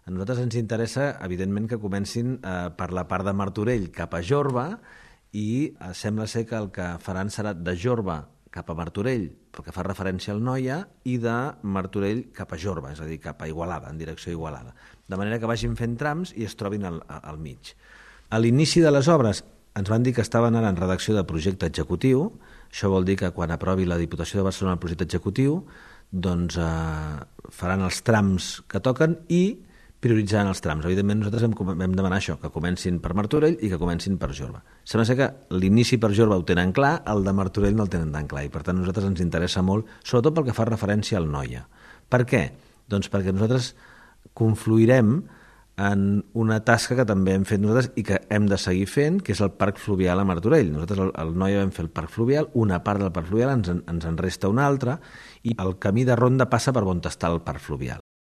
A nosaltres ens interessa, evidentment, que comencin per la part de Martorell cap a Jorba i sembla ser que el que faran serà de Jorba cap a Martorell, perquè fa referència al Noia, i de Martorell cap a Jorba, és a dir, cap a Igualada, en direcció a Igualada. De manera que vagin fent trams i es trobin al mig. A l'inici de les obres ens van dir que estaven ara en redacció de projecte executiu. Això vol dir que quan aprovi la Diputació de Barcelona el projecte executiu, doncs faran els trams que toquen i prioritzaran els trams. Evidentment, nosaltres vam demanar això, que comencin per Martorell i que comencin per Jorba. Sembla ser que l'inici per Jorba ho tenen clar, el de Martorell no el tenen tan clar, i per tant a nosaltres ens interessa molt, sobretot pel que fa referència al Noia. Per què? Doncs perquè nosaltres confluirem en una tasca que també hem fet nosaltres i que hem de seguir fent, que és el Parc Fluvial a Martorell. Nosaltres al Noia vam fer el Parc Fluvial, una part del Parc Fluvial ens en resta una altra, i el camí de ronda passa per on està el Parc Fluvial.